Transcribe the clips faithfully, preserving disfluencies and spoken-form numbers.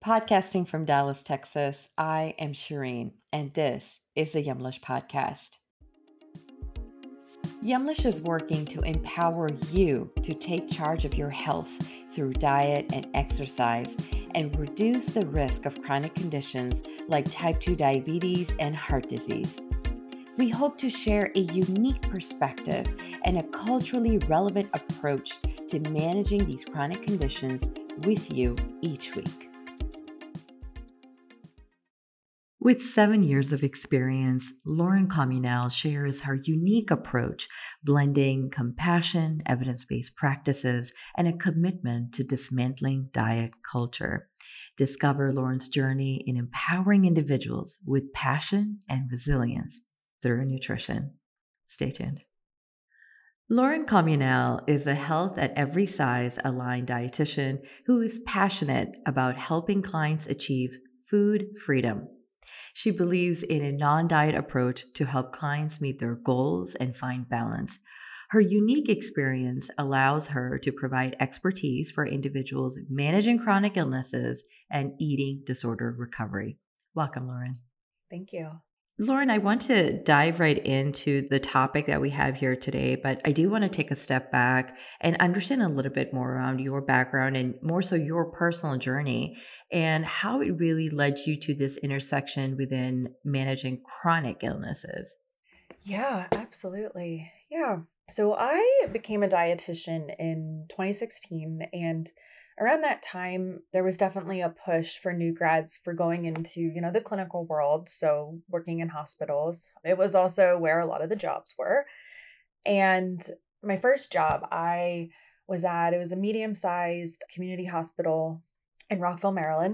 Podcasting from Dallas, Texas, I am Shireen, and this is the Yumlish Podcast. Yumlish is working to empower you to take charge of your health through diet and exercise and reduce the risk of chronic conditions like type two diabetes and heart disease. We hope to share a unique perspective and a culturally relevant approach to managing these chronic conditions with you each week. With seven years of experience, Lauren Communal shares her unique approach, blending compassion, evidence-based practices, and a commitment to dismantling diet culture. Discover Lauren's journey in empowering individuals with passion and resilience through nutrition. Stay tuned. Lauren Communal is a health at every size aligned dietitian who is passionate about helping clients achieve food freedom. She believes in a non-diet approach to help clients meet their goals and find balance. Her unique experience allows her to provide expertise for individuals managing chronic illnesses and eating disorder recovery. Welcome, Lauren. Thank you. Lauren, I want to dive right into the topic that we have here today, but I do want to take a step back and understand a little bit more around your background and more so your personal journey and how it really led you to this intersection within managing chronic illnesses. Yeah, absolutely. Yeah. So I became a dietitian in twenty sixteen, and around that time there was definitely a push for new grads for going into, you know, the clinical world, so working in hospitals. It was also where a lot of the jobs were. And my first job I was at, it was a medium-sized community hospital in Rockville, Maryland.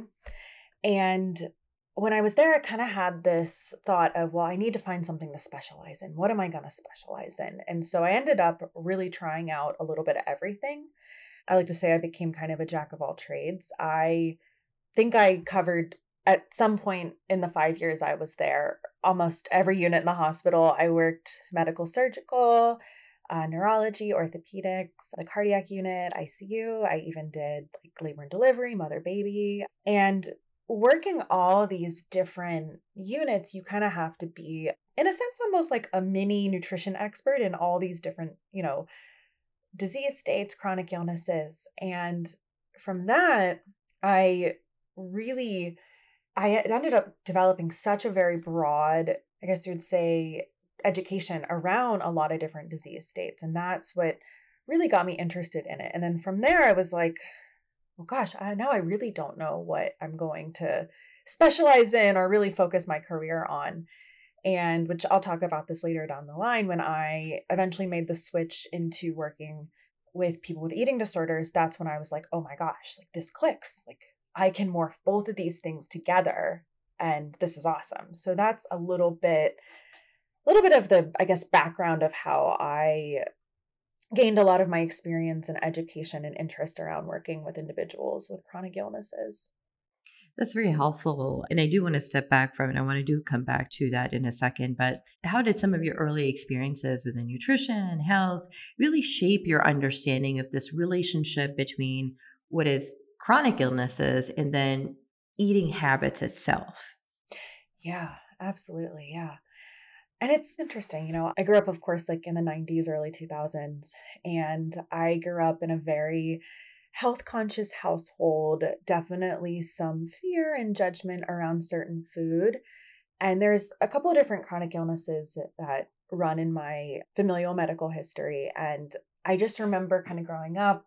And when I was there, I kind of had this thought of, well, I need to find something to specialize in. What am I going to specialize in? And so I ended up really trying out a little bit of everything. I like to say I became kind of a jack of all trades. I think I covered at some point in the five years I was there, almost every unit in the hospital. I worked medical surgical, uh, neurology, orthopedics, the cardiac unit, I C U. I even did like labor and delivery, mother baby. And working all these different units, you kind of have to be, in a sense, almost like a mini nutrition expert in all these different, you know, disease states, chronic illnesses. And from that, I really, I ended up developing such a very broad, I guess you would say, education around a lot of different disease states. And that's what really got me interested in it. And then from there, I was like, well, gosh, I, now I really don't know what I'm going to specialize in or really focus my career on. And which I'll talk about this later down the line when I eventually made the switch into working with people with eating disorders. That's when I was like, oh my gosh, like this clicks. Like I can morph both of these things together and this is awesome. So that's a little bit, a little bit of the, I guess, background of how I gained a lot of my experience and education and interest around working with individuals with chronic illnesses. That's very helpful. And I do want to step back from it. I want to do come back to that in a second. But how did some of your early experiences within nutrition, health, really shape your understanding of this relationship between what is chronic illnesses and then eating habits itself? Yeah, absolutely. Yeah. And it's interesting, you know, I grew up, of course, like in the nineties, early two thousands, and I grew up in a very health conscious household, definitely some fear and judgment around certain food. And there's a couple of different chronic illnesses that run in my familial medical history. And I just remember kind of growing up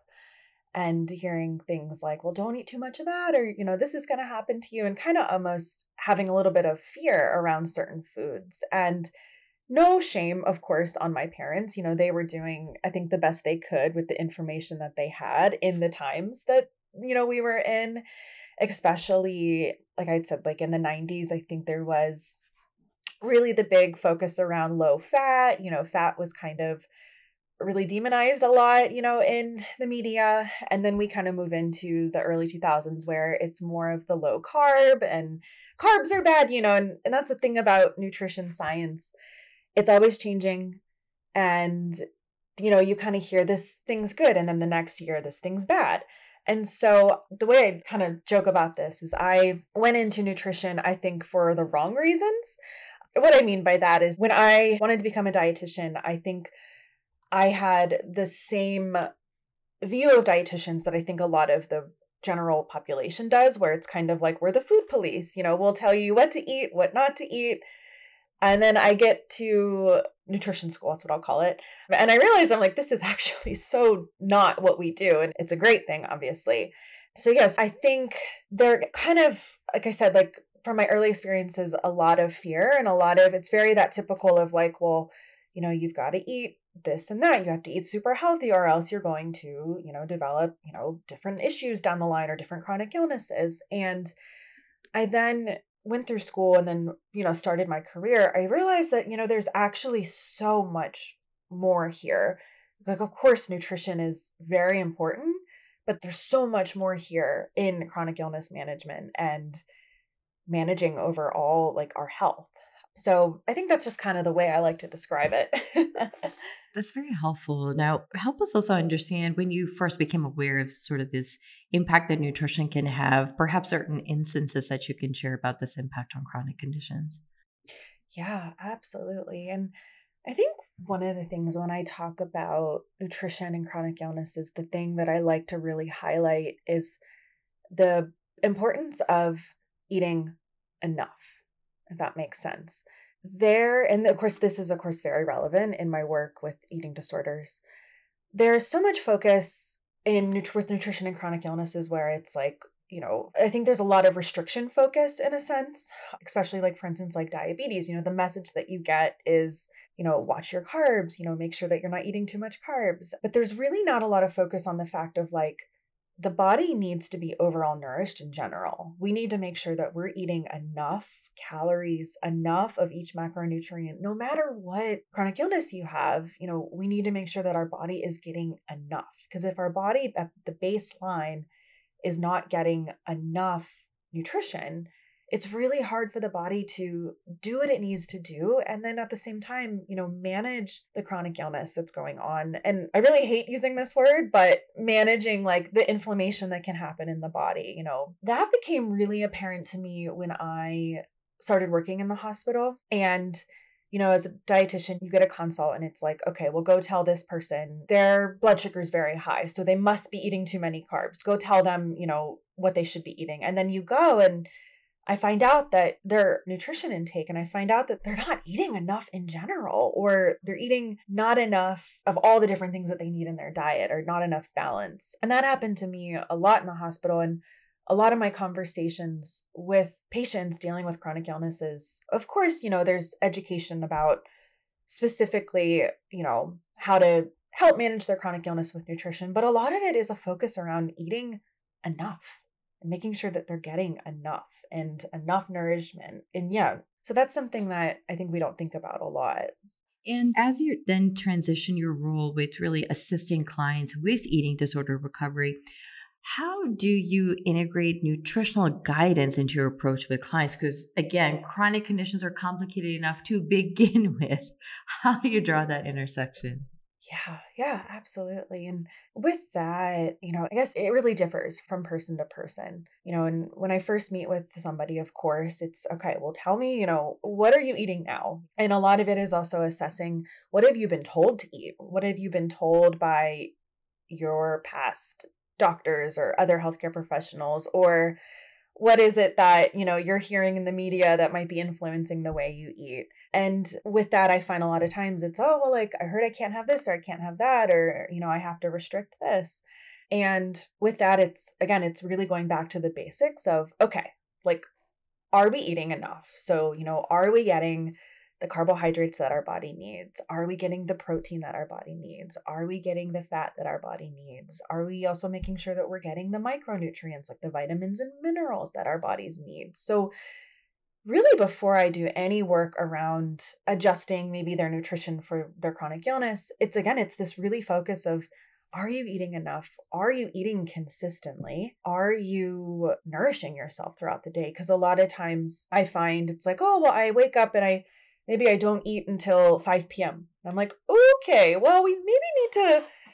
and hearing things like, well, don't eat too much of that, or, you know, this is going to happen to you, and kind of almost having a little bit of fear around certain foods. And no shame, of course, on my parents. You know, they were doing, I think, the best they could with the information that they had in the times that, you know, we were in, especially, like I said, like in the nineties, I think there was really the big focus around low fat. You know, fat was kind of really demonized a lot, you know, in the media. And then we kind of move into the early two thousands where it's more of the low carb and carbs are bad, you know, and, and that's the thing about nutrition science. It's always changing. And, you know, you kind of hear this thing's good. And then the next year, this thing's bad. And so the way I kind of joke about this is I went into nutrition, I think, for the wrong reasons. What I mean by that is when I wanted to become a dietitian, I think I had the same view of dietitians that I think a lot of the general population does, where it's kind of like we're the food police, you know, we'll tell you what to eat, what not to eat. And then I get to nutrition school, that's what I'll call it. And I realize I'm like, this is actually so not what we do. And it's a great thing, obviously. So yes, I think they're kind of, like I said, like from my early experiences, a lot of fear and a lot of, it's very that typical of like, well, you know, you've got to eat this and that. You have to eat super healthy or else you're going to, you know, develop, you know, different issues down the line or different chronic illnesses. And I then went through school and then, you know, started my career. I realized that, you know, there's actually so much more here. Like, of course, nutrition is very important, but there's so much more here in chronic illness management and managing overall, like our health. So I think that's just kind of the way I like to describe it. That's very helpful. Now, help us also understand when you first became aware of sort of this impact that nutrition can have, perhaps certain instances that you can share about this impact on chronic conditions. Yeah, absolutely. And I think one of the things when I talk about nutrition and chronic illnesses, the thing that I like to really highlight is the importance of eating enough, if that makes sense. There, and of course, this is, of course, very relevant in my work with eating disorders. There's so much focus in nut- with nutrition and chronic illnesses where it's like, you know, I think there's a lot of restriction focus in a sense, especially like, for instance, like diabetes. You know, the message that you get is, you know, watch your carbs, you know, make sure that you're not eating too much carbs. But there's really not a lot of focus on the fact of like, the body needs to be overall nourished in general. We need to make sure that we're eating enough calories, enough of each macronutrient, no matter what chronic illness you have. You know, we need to make sure that our body is getting enough. Because if our body at the baseline is not getting enough nutrition, it's really hard for the body to do what it needs to do. And then at the same time, you know, manage the chronic illness that's going on. And I really hate using this word, but managing like the inflammation that can happen in the body, you know, that became really apparent to me when I started working in the hospital. And you know, as a dietitian, you get a consult and it's like, okay, well, go tell this person their blood sugar is very high, so they must be eating too many carbs. Go tell them, you know, what they should be eating. And then you go and I find out that their nutrition intake, and I find out that they're not eating enough in general, or they're eating not enough of all the different things that they need in their diet, or not enough balance. And that happened to me a lot in the hospital. And a lot of my conversations with patients dealing with chronic illnesses, of course, you know, there's education about specifically, you know, how to help manage their chronic illness with nutrition. But a lot of it is a focus around eating enough and making sure that they're getting enough and enough nourishment. And yeah, so that's something that I think we don't think about a lot. And as you then transition your role with really assisting clients with eating disorder recovery, how do you integrate nutritional guidance into your approach with clients? Because again, chronic conditions are complicated enough to begin with. How do you draw that intersection? Yeah, yeah, absolutely. And with that, you know, I guess it really differs from person to person, you know, and when I first meet with somebody, of course, it's okay, well, tell me, you know, what are you eating now? And a lot of it is also assessing what have you been told to eat? What have you been told by your past doctors or other healthcare professionals, or what is it that, you know, you're hearing in the media that might be influencing the way you eat? And with that, I find a lot of times it's, oh, well, like I heard I can't have this or I can't have that, or, you know, I have to restrict this. And with that, it's, again, it's really going back to the basics of, okay, like, are we eating enough? So, you know, are we getting the carbohydrates that our body needs? Are we getting the protein that our body needs? Are we getting the fat that our body needs? Are we also making sure that we're getting the micronutrients like the vitamins and minerals that our bodies need? So really, before I do any work around adjusting maybe their nutrition for their chronic illness, it's again, it's this really focus of, are you eating enough? Are you eating consistently? Are you nourishing yourself throughout the day? Because a lot of times I find it's like, oh, well, I wake up and I maybe I don't eat until five p.m. I'm like, okay, well, we maybe need to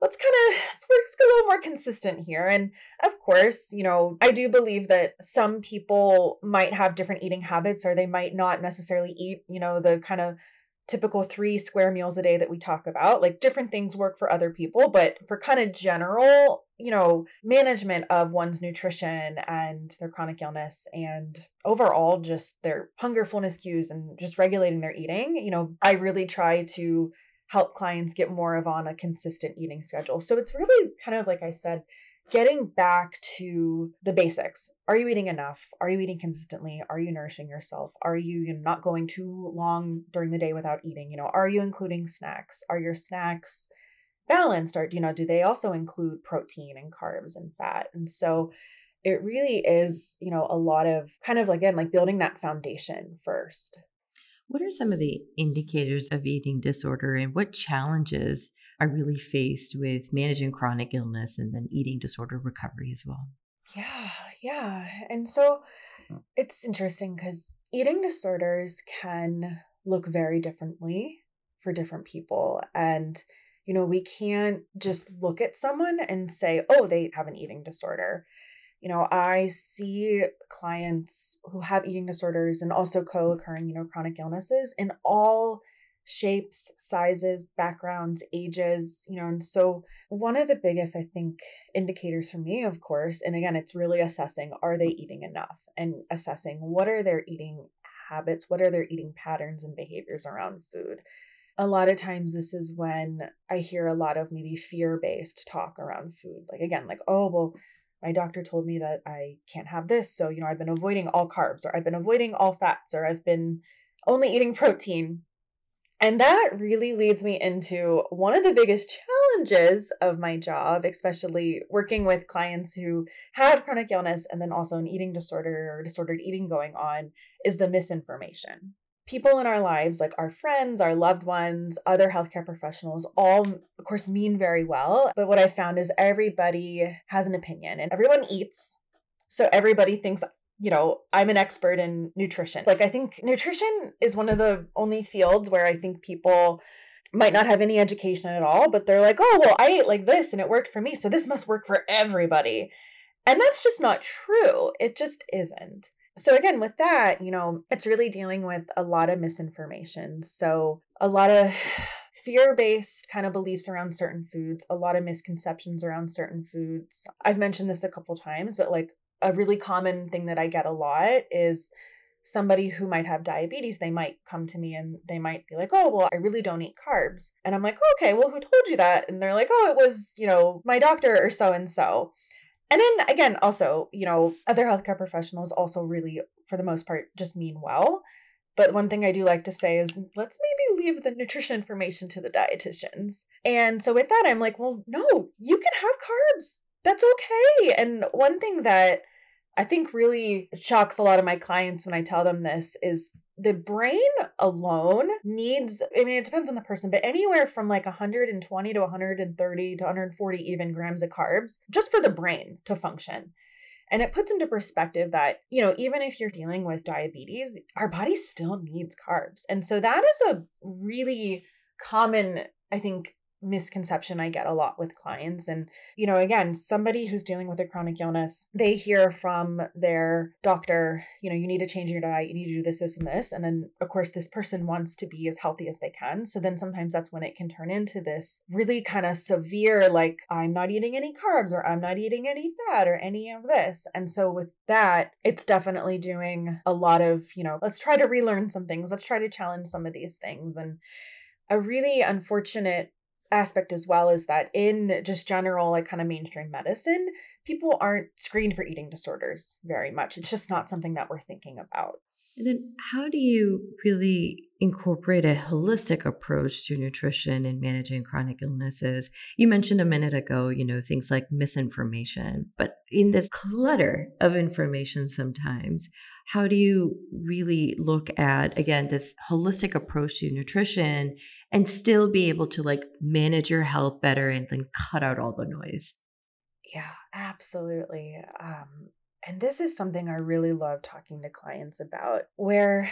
let's kind of, let's work, let's get a little more consistent here. And of course, you know, I do believe that some people might have different eating habits, or they might not necessarily eat, you know, the kind of typical three square meals a day that we talk about. Like, different things work for other people, but for kind of general, you know, management of one's nutrition and their chronic illness and overall just their hunger, fullness cues and just regulating their eating, you know, I really try to help clients get more of on a consistent eating schedule. So it's really kind of, like I said, getting back to the basics. Are you eating enough? Are you eating consistently? Are you nourishing yourself? Are you, you know, not going too long during the day without eating? You know, are you including snacks? Are your snacks balanced? Or, you know, do they also include protein and carbs and fat? And so it really is, you know, a lot of kind of, again, like building that foundation first. What are some of the indicators of eating disorder, and what challenges are really faced with managing chronic illness and then eating disorder recovery as well? Yeah, yeah. And so it's interesting because eating disorders can look very differently for different people. And, you know, we can't just look at someone and say, oh, they have an eating disorder. You know, I see clients who have eating disorders and also co-occurring, you know, chronic illnesses in all shapes, sizes, backgrounds, ages, you know, and so one of the biggest, I think, indicators for me, of course, and again, it's really assessing, are they eating enough, and assessing what are their eating habits, what are their eating patterns and behaviors around food. A lot of times this is when I hear a lot of maybe fear-based talk around food. Like, again, like, oh, well, my doctor told me that I can't have this. So, you know, I've been avoiding all carbs, or I've been avoiding all fats, or I've been only eating protein. And that really leads me into one of the biggest challenges of my job, especially working with clients who have chronic illness and then also an eating disorder or disordered eating going on, is the misinformation. People in our lives, like our friends, our loved ones, other healthcare professionals, all, of course, mean very well. But what I found is everybody has an opinion and everyone eats. So everybody thinks, you know, I'm an expert in nutrition. Like, I think nutrition is one of the only fields where I think people might not have any education at all, but they're like, oh, well, I ate like this and it worked for me, so this must work for everybody. And that's just not true. It just isn't. So again, with that, you know, it's really dealing with a lot of misinformation. So a lot of fear-based kind of beliefs around certain foods, a lot of misconceptions around certain foods. I've mentioned this a couple times, but like a really common thing that I get a lot is somebody who might have diabetes. They might come to me and they might be like, oh, well, I really don't eat carbs. And I'm like, oh, okay, well, who told you that? And they're like, oh, it was, you know, my doctor or so-and-so. And then again, also, you know, other healthcare professionals also really, for the most part, just mean well. But one thing I do like to say is, let's maybe leave the nutrition information to the dietitians. And so with that, I'm like, well, no, you can have carbs. That's okay. And one thing that I think really shocks a lot of my clients when I tell them this is the brain alone needs, I mean, it depends on the person, but anywhere from like one hundred twenty to one hundred thirty to one hundred forty even grams of carbs just for the brain to function. And it puts into perspective that, you know, even if you're dealing with diabetes, our body still needs carbs. And so that is a really common, I think, misconception I get a lot with clients. And, you know, again, somebody who's dealing with a chronic illness, they hear from their doctor, you know, you need to change your diet, you need to do this, this, and this. And then, of course, this person wants to be as healthy as they can. So then sometimes that's when it can turn into this really kind of severe, like, I'm not eating any carbs, or I'm not eating any fat, or any of this. And so with that, it's definitely doing a lot of, you know, let's try to relearn some things. Let's try to challenge some of these things. And a really unfortunate aspect as well is that in just general, like kind of mainstream medicine, people aren't screened for eating disorders very much. It's just not something that we're thinking about. And then how do you really incorporate a holistic approach to nutrition and managing chronic illnesses? You mentioned a minute ago, you know, things like misinformation, but in this clutter of information sometimes, how do you really look at, again, this holistic approach to nutrition and still be able to like manage your health better and then cut out all the noise? Yeah, absolutely. Um, and this is something I really love talking to clients about, where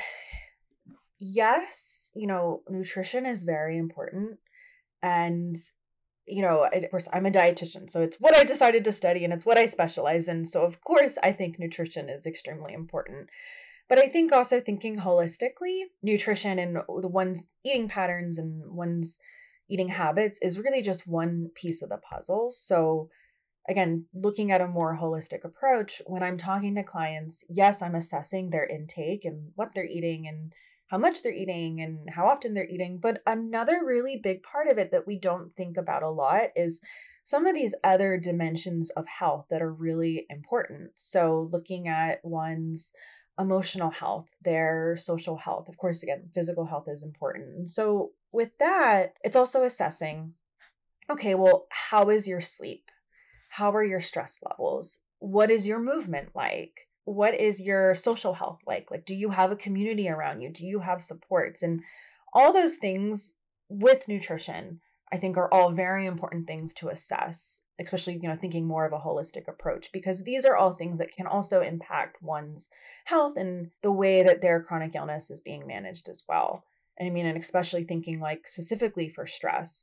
yes, you know, nutrition is very important. And you know, I- of course, I'm a dietitian, so it's what I decided to study and it's what I specialize in. So, of course, I think nutrition is extremely important. But I think also thinking holistically, nutrition and the one's eating patterns and one's eating habits is really just one piece of the puzzle. So, again, looking at a more holistic approach, when I'm talking to clients, yes, I'm assessing their intake and what they're eating and how much they're eating and how often they're eating. But another really big part of it that we don't think about a lot is some of these other dimensions of health that are really important. So, looking at one's emotional health, their social health, of course, again, physical health is important. And so, with that, it's also assessing okay, well, how is your sleep? How are your stress levels? What is your movement like? What is your social health like? Like, do you have a community around you? Do you have supports? And all those things with nutrition, I think are all very important things to assess, especially, you know, thinking more of a holistic approach, because these are all things that can also impact one's health and the way that their chronic illness is being managed as well. And I mean, and especially thinking like specifically for stress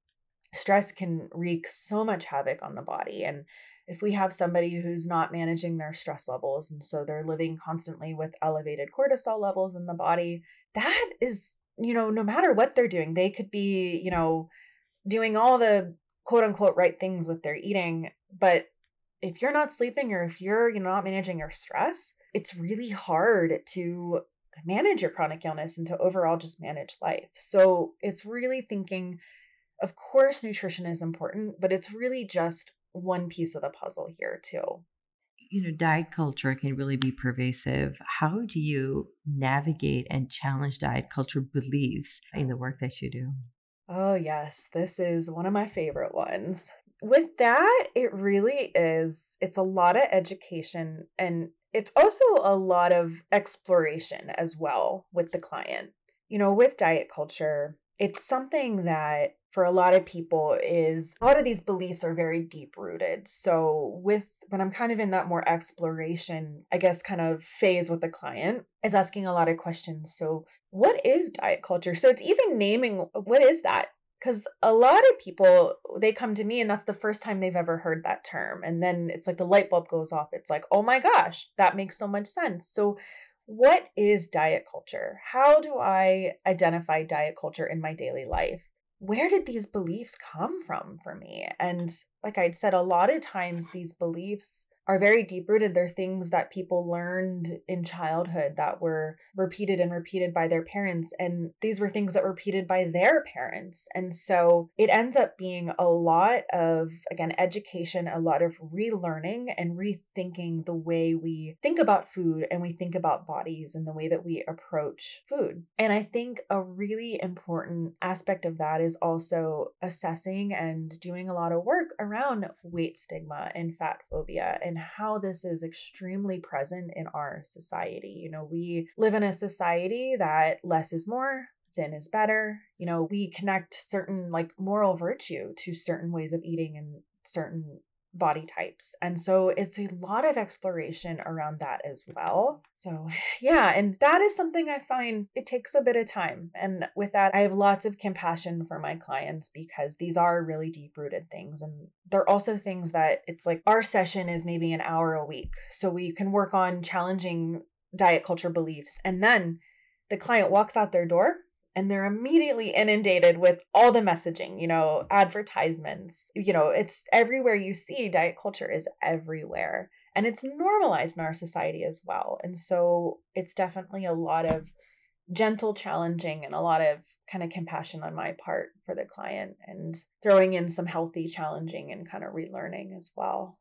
stress can wreak so much havoc on the body. And if we have somebody who's not managing their stress levels, and so they're living constantly with elevated cortisol levels in the body, that is, you know, no matter what they're doing, they could be, you know, doing all the quote unquote right things with their eating. But if you're not sleeping or if you're, you know, not managing your stress, it's really hard to manage your chronic illness and to overall just manage life. So it's really thinking, of course, nutrition is important, but it's really just one piece of the puzzle here, too. You know, diet culture can really be pervasive. How do you navigate and challenge diet culture beliefs in the work that you do? Oh, yes, this is one of my favorite ones. With that, it really is, it's a lot of education and it's also a lot of exploration as well with the client. You know, with diet culture, it's something that for a lot of people is a lot of these beliefs are very deep rooted. So with when I'm kind of in that more exploration, I guess kind of phase with the client is asking a lot of questions. So what is diet culture? So it's even naming what is that? Because a lot of people, they come to me and that's the first time they've ever heard that term. And then it's like the light bulb goes off. It's like, oh my gosh, that makes so much sense. So what is diet culture? How do I identify diet culture in my daily life? Where did these beliefs come from for me? And like I'd said, a lot of times these beliefs are very deep rooted. They're things that people learned in childhood that were repeated and repeated by their parents. And these were things that were repeated by their parents. And so it ends up being a lot of, again, education, a lot of relearning and rethinking the way we think about food and we think about bodies and the way that we approach food. And I think a really important aspect of that is also assessing and doing a lot of work around weight stigma and fat phobia and how this is extremely present in our society. You know, we live in a society that less is more, thin is better. You know, we connect certain like moral virtue to certain ways of eating and certain body types. And so it's a lot of exploration around that as well. So yeah, and that is something I find it takes a bit of time. And with that, I have lots of compassion for my clients because these are really deep rooted things. And they're also things that it's like our session is maybe an hour a week. So we can work on challenging diet culture beliefs. And then the client walks out their door and they're immediately inundated with all the messaging, you know, advertisements, you know, it's everywhere you see diet culture is everywhere and it's normalized in our society as well. And so it's definitely a lot of gentle challenging and a lot of kind of compassion on my part for the client and throwing in some healthy challenging and kind of relearning as well.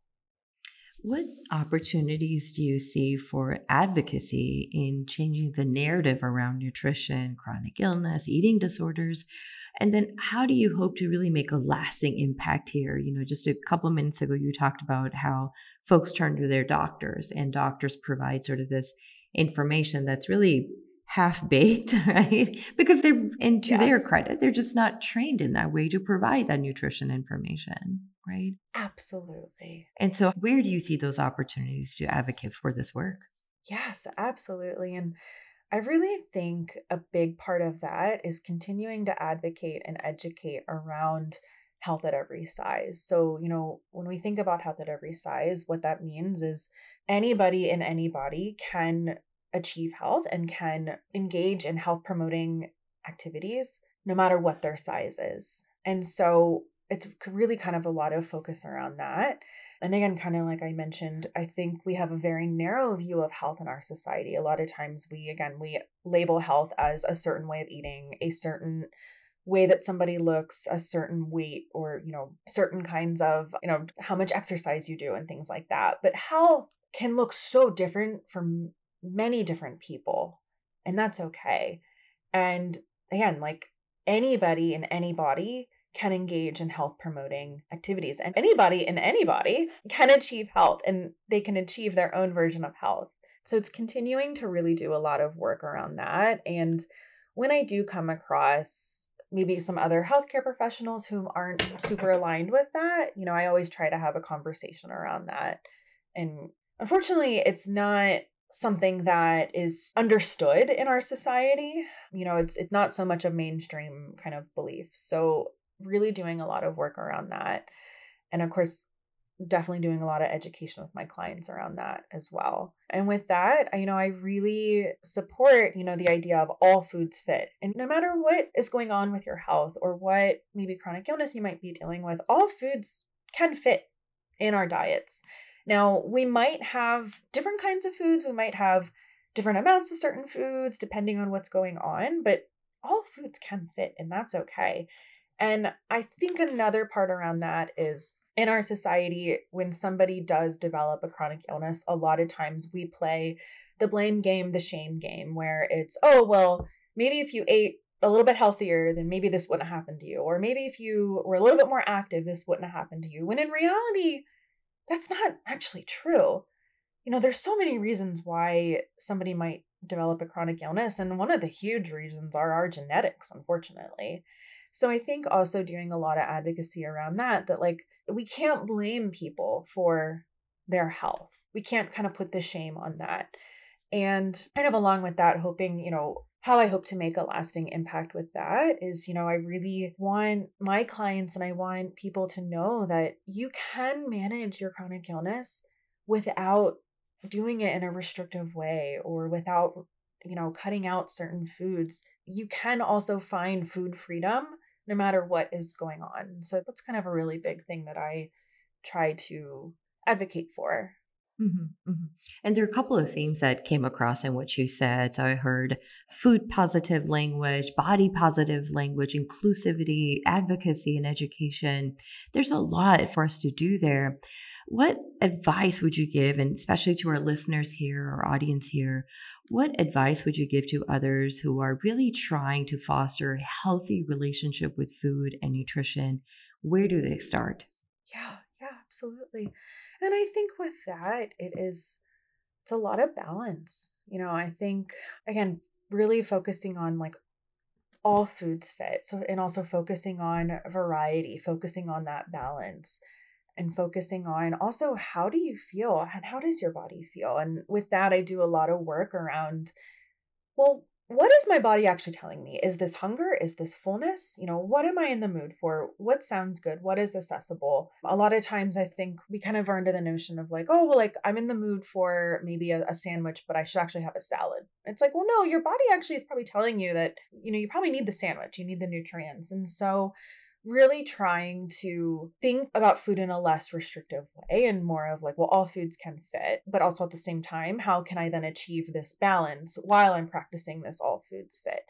What opportunities do you see for advocacy in changing the narrative around nutrition, chronic illness, eating disorders? And then how do you hope to really make a lasting impact here? You know, just a couple minutes ago, you talked about how folks turn to their doctors and doctors provide sort of this information that's really half baked, right? Because they're, and to their Yes. credit, they're just not trained in that way to provide that nutrition information, right? Absolutely. And so, where do you see those opportunities to advocate for this work? Yes, absolutely. And I really think a big part of that is continuing to advocate and educate around health at every size. So, you know, when we think about health at every size, what that means is anybody and anybody can achieve health and can engage in health promoting activities no matter what their size is. And so it's really kind of a lot of focus around that. And again, kind of like I mentioned, I think we have a very narrow view of health in our society. A lot of times we, again, we label health as a certain way of eating, a certain way that somebody looks, a certain weight, or, you know, certain kinds of, you know, how much exercise you do and things like that. But health can look so different for many different people, and that's okay. And again, like anybody in any body can engage in health promoting activities, and anybody in anybody can achieve health, and they can achieve their own version of health. So it's continuing to really do a lot of work around that. And when I do come across maybe some other healthcare professionals who aren't super aligned with that, you know, I always try to have a conversation around that. And unfortunately, it's not something that is understood in our society. You know, it's it's not so much a mainstream kind of belief. So really doing a lot of work around that. And of course, definitely doing a lot of education with my clients around that as well. And with that, you know, I really support, you know, the idea of all foods fit. And no matter what is going on with your health or what maybe chronic illness you might be dealing with, all foods can fit in our diets. Now, we might have different kinds of foods. We might have different amounts of certain foods depending on what's going on, but all foods can fit, and that's okay. And I think another part around that is in our society, when somebody does develop a chronic illness, a lot of times we play the blame game, the shame game, where it's, oh, well, maybe if you ate a little bit healthier, then maybe this wouldn't happen to you. Or maybe if you were a little bit more active, this wouldn't have happened to you. When in reality, that's not actually true. You know, there's so many reasons why somebody might develop a chronic illness. And one of the huge reasons are our genetics, unfortunately. So I think also doing a lot of advocacy around that, that like, we can't blame people for their health. We can't kind of put the shame on that. And kind of along with that, hoping, you know, how I hope to make a lasting impact with that is, you know, I really want my clients and I want people to know that you can manage your chronic illness without doing it in a restrictive way or without, you know, cutting out certain foods. You can also find food freedom no matter what is going on. So that's kind of a really big thing that I try to advocate for. Mm-hmm, mm-hmm. And there are a couple of themes that came across in what you said. So I heard food positive language, body positive language, inclusivity, advocacy, and education. There's a lot for us to do there. What advice would you give, and especially to our listeners here, our audience here, what advice would you give to others who are really trying to foster a healthy relationship with food and nutrition? Where do they start? Yeah, yeah, absolutely. And I think with that, it is, it's a lot of balance. You know, I think, again, really focusing on like all foods fit. So, and also focusing on variety, focusing on that balance. And focusing on also, how do you feel and how does your body feel? And with that, I do a lot of work around, well, what is my body actually telling me? Is this hunger? Is this fullness? You know, what am I in the mood for? What sounds good? What is accessible? A lot of times I think we kind of are under the notion of like, oh, well, like I'm in the mood for maybe a, a sandwich, but I should actually have a salad. It's like, well, no, your body actually is probably telling you that, you know, you probably need the sandwich, you need the nutrients. And so really trying to think about food in a less restrictive way and more of like, well, all foods can fit, but also at the same time, how can I then achieve this balance while I'm practicing this all foods fit?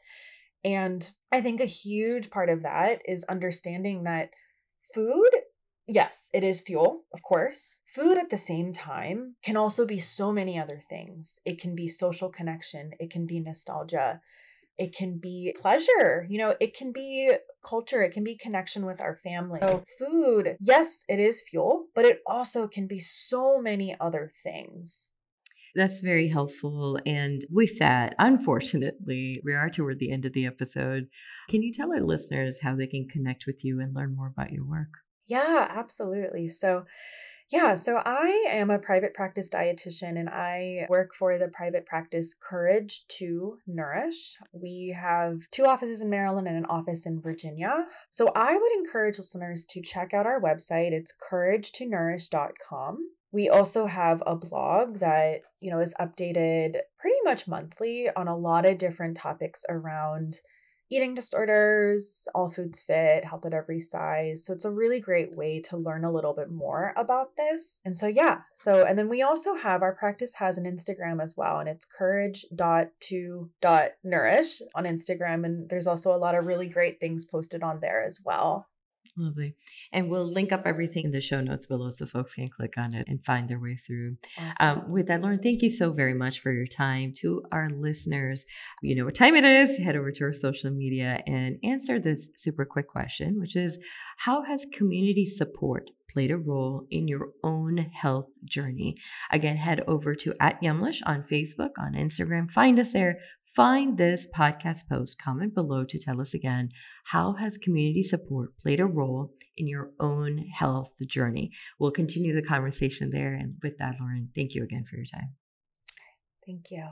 And I think a huge part of that is understanding that food, yes, it is fuel, of course. Food at the same time can also be so many other things. It can be social connection. It can be nostalgia. It can be pleasure, you know, it can be culture, it can be connection with our family. So food, yes, it is fuel, but it also can be so many other things. That's very helpful. And with that, unfortunately, we are toward the end of the episode. Can you tell our listeners how they can connect with you and learn more about your work? Yeah, absolutely. So Yeah, so I am a private practice dietitian and I work for the private practice Courage to Nourish. We have two offices in Maryland and an office in Virginia. So I would encourage listeners to check out our website. It's courage to nourish dot com. We also have a blog that, you know, is updated pretty much monthly on a lot of different topics around eating disorders, all foods fit, health at every size. So it's a really great way to learn a little bit more about this. And so, yeah. So, and then we also have our practice has an Instagram as well, and it's courage dot to dot nourish on Instagram. And there's also a lot of really great things posted on there as well. Lovely. And we'll link up everything in the show notes below so folks can click on it and find their way through. Awesome. Um, with that, Lauren, thank you so very much for your time. To our listeners, you know what time it is. Head over to our social media and answer this super quick question, which is, how has community support played a role in your own health journey? Again, head over to at Yumlish on Facebook, on Instagram. Find us there. Find this podcast post, comment below to tell us again, how has community support played a role in your own health journey? We'll continue the conversation there. And with that, Lauren, thank you again for your time. Thank you.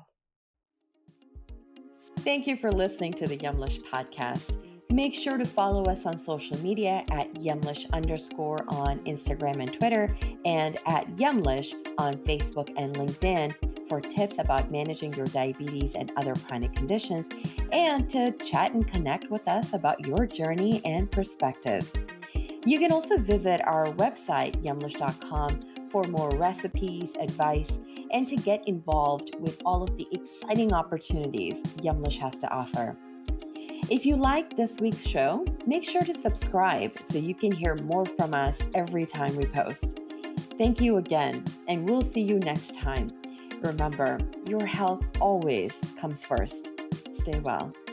Thank you for listening to the Yumlish podcast. Make sure to follow us on social media at Yumlish underscore on Instagram and Twitter, and at Yumlish on Facebook and LinkedIn for tips about managing your diabetes and other chronic conditions, and to chat and connect with us about your journey and perspective. You can also visit our website, yumlish dot com, for more recipes, advice, and to get involved with all of the exciting opportunities Yumlish has to offer. If you like this week's show, make sure to subscribe so you can hear more from us every time we post. Thank you again, and we'll see you next time. Remember, your health always comes first. Stay well.